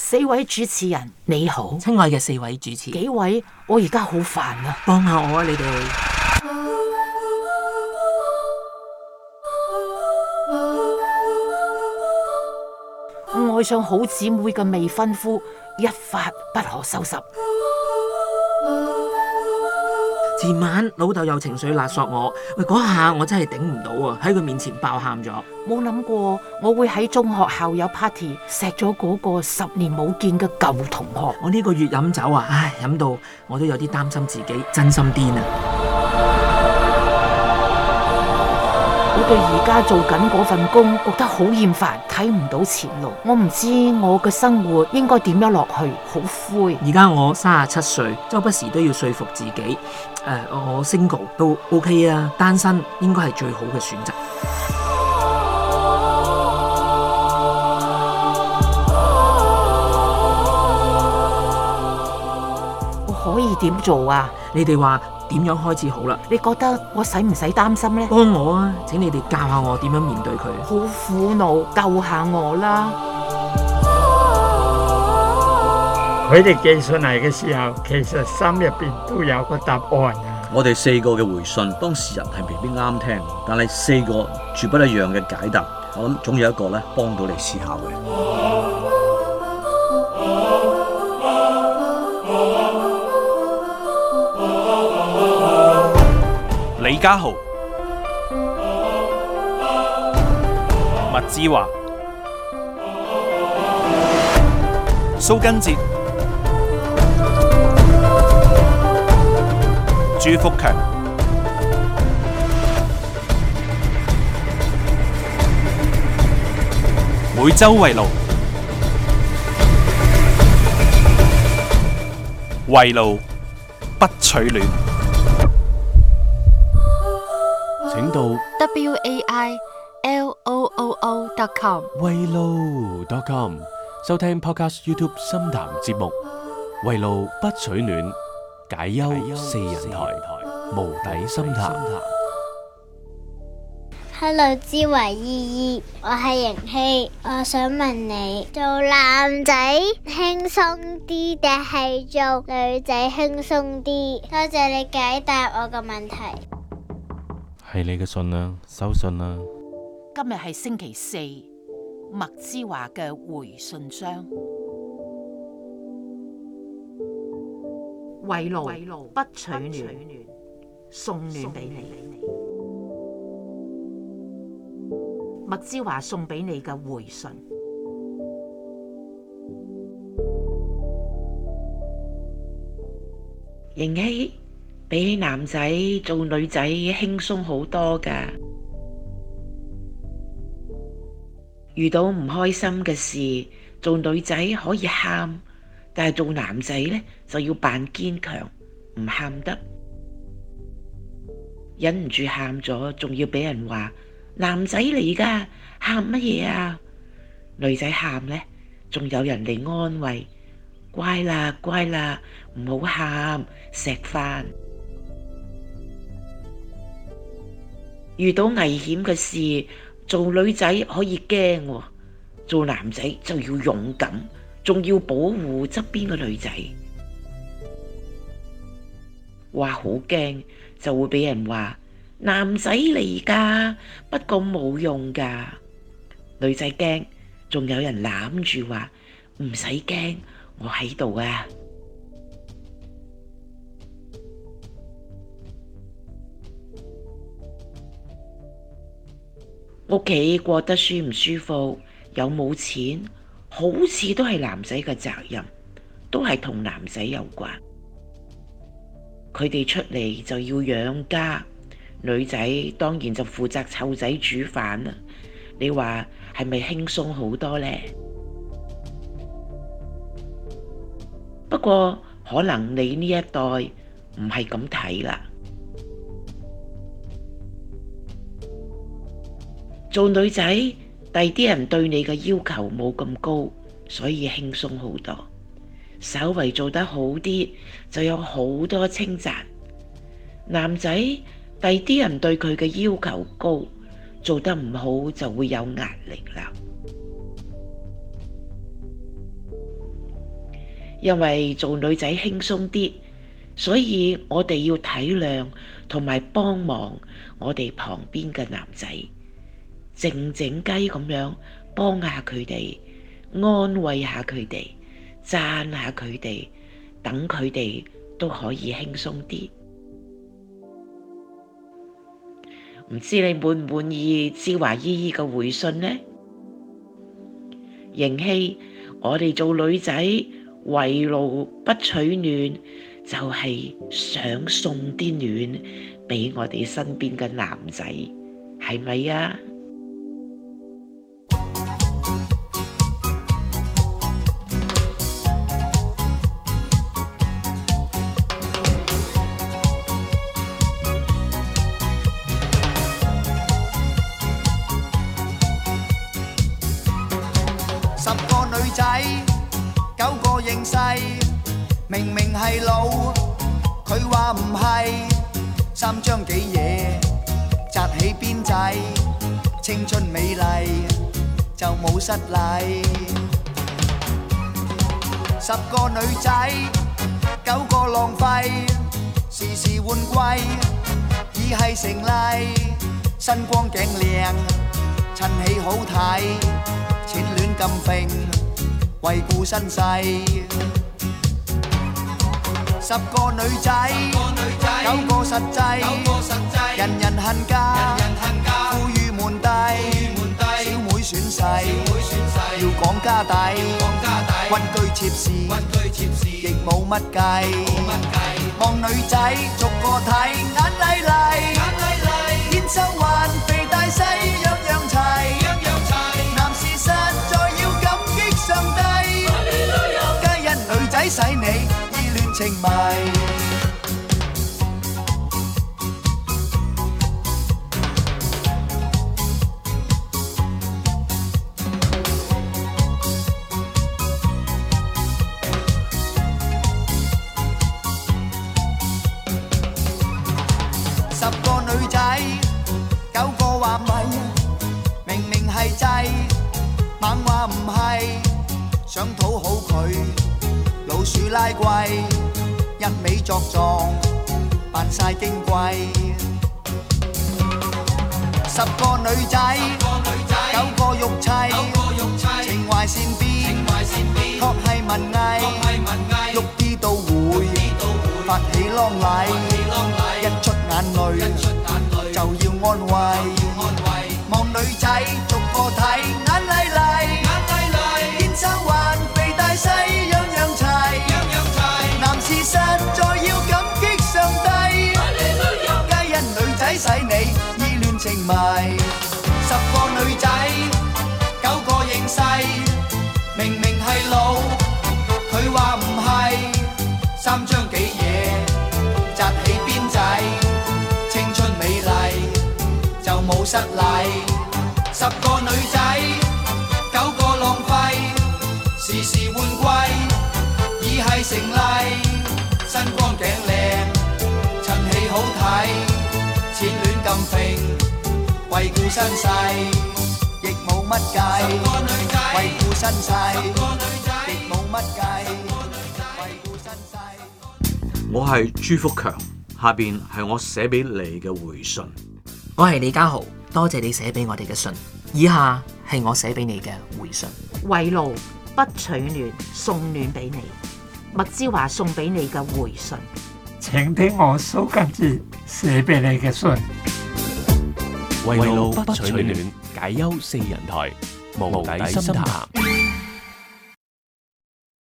4位主持人你好， 親愛嘅4位主持， 幾位，我而家好煩啊， 幫下我啊你哋。 愛上好姊妹嘅未婚夫，一發不可收拾。 前晚老豆有情緒勒索我，嗰下我真係頂唔到啊！喺佢面前爆喊咗。 冇諗過我會喺中學校友 party 錫咗嗰個10年冇見嘅舊同學。 我呢個月飲酒啊，飲到我都有啲擔心自己真心癲啊！ 我對而家做緊嗰份工覺得好厭煩，睇唔到前路。我唔知我嘅生活應該點樣落去，好灰。 而家我37歲，周不時都要說服自己，我 single 都 OK 啊，單身應該係最好嘅選擇。 我可以點做啊？ 你哋話點樣開始好啦？ 你覺得我使唔使擔心呢？ 幫我啊！請你哋教下我點樣面對佢。 好苦惱，救下我啦！ 佢哋寄信嚟嘅時候，其實心入邊都有個答案啊！ 我哋4個嘅回信，當事人係未必啱聽，但係4個絕不一樣嘅解答，我諗總有一個咧幫到你思考嘅。 李家豪、麥之華、蘇根哲、朱福強、每周圍爐，圍爐不取暖。 請到 wailoo.com 圍爐.com 收聽 Podcast YouTube 深談節目圍爐不取暖，解憂4人台，無底深談。 Hello， 之為姨姨，我係瑩希，我想問你，做男仔輕鬆啲定係做女仔輕鬆啲？多謝你解答我個問題。 係你嘅信啦，收信啦。 今日係星期4，麥之華嘅回信箱。圍爐不取暖，送暖俾你。麥之華送俾你嘅回信。 瑩希，比起男仔做女仔輕鬆好多噶。遇到唔開心嘅事，做女仔可以喊，但係做男仔呢，就要扮堅強，唔喊得。忍唔住喊咗，仲要俾人話男仔嚟噶，喊乜嘢啊？女仔喊呢，仲有人嚟安慰，乖啦乖啦，唔好喊，錫返。遇到危險嘅事，做女仔可以驚喎，做男仔就要勇敢，仲要保護側邊嘅女仔。話好驚就會俾人話男仔嚟噶，不過冇用噶。女仔驚，仲有人攬住話唔使驚，我喺度啊。屋企過得舒唔舒服，有冇錢，好似都係男仔嘅責任，都係同男仔有關。佢哋出嚟就要養家，女仔當然就負責湊仔煮飯啦。你話係咪輕鬆好多呢？不過可能你呢一代唔係咁睇啦。做女仔，第啲人對你嘅要求冇咁高，所以輕鬆好多。稍為做得好啲，就有好多稱讚。男仔，第啲人對佢嘅要求高，做得唔好就會有壓力啦。 因為做女仔輕鬆啲，所以我哋要體諒同埋幫忙我哋旁邊嘅男仔，靜靜雞咁樣幫下佢哋，安慰下佢哋，讚下佢哋，等佢哋都可以輕鬆啲。唔知你滿唔滿意芝華姨姨嘅回信呢？瑩希，我哋做女仔圍爐不取暖，就係想送啲暖俾我哋身邊嘅男仔，係咪啊？ 10個女仔9個認細，明明係老，佢話唔係，3張幾嘢紮起辮仔，青春美麗就冇失禮。10個女仔9個浪費，時時換季已係成例，身光頸靚襯起好睇，淺戀咁揈，惠顧身世。10個女仔9個實際，人人恨嫁，富裕門第，小妹選婿，要講家底，溫居妾侍，亦冇乜計。望女仔逐個睇，眼麗麗，燕瘦環，肥大細，樣樣齊。男士實在要感激上帝，皆因女仔使你意亂情迷。10個女仔9個話咪，明明係制，猛話唔係，想討好佢，老鼠拉貴，一味作狀，扮晒矜貴。10個女仔9個玉砌，情懷善變，確係文藝，喐啲都會發起啷禮，一出眼淚就要安慰。望女仔逐個睇，眼麗麗，燕瘦環，肥大細，樣樣齊。男士實在要感激上帝，皆因女仔使你意亂情迷。10個女仔9個認細，明明係老，佢話唔係，3張幾嘢紮起辮仔，青春美麗就冇失禮。10個女仔9個浪費，時時換季已係成例，身光頸靚襯起好睇，淺戀咁揈，惠顧身世，亦冇乜計。惠顧身世，亦冇乜計。惠顧身世。 我係朱福強，下邊係我寫俾你嘅回信。 我係李家豪，多謝你寫俾我哋嘅信。以下係我寫俾你嘅回信。 圍爐不取暖，送暖俾你。麥之華送俾你嘅回信。 請聽我蘇根治寫俾你嘅信。 圍爐不取暖，解憂4人台，無底深談。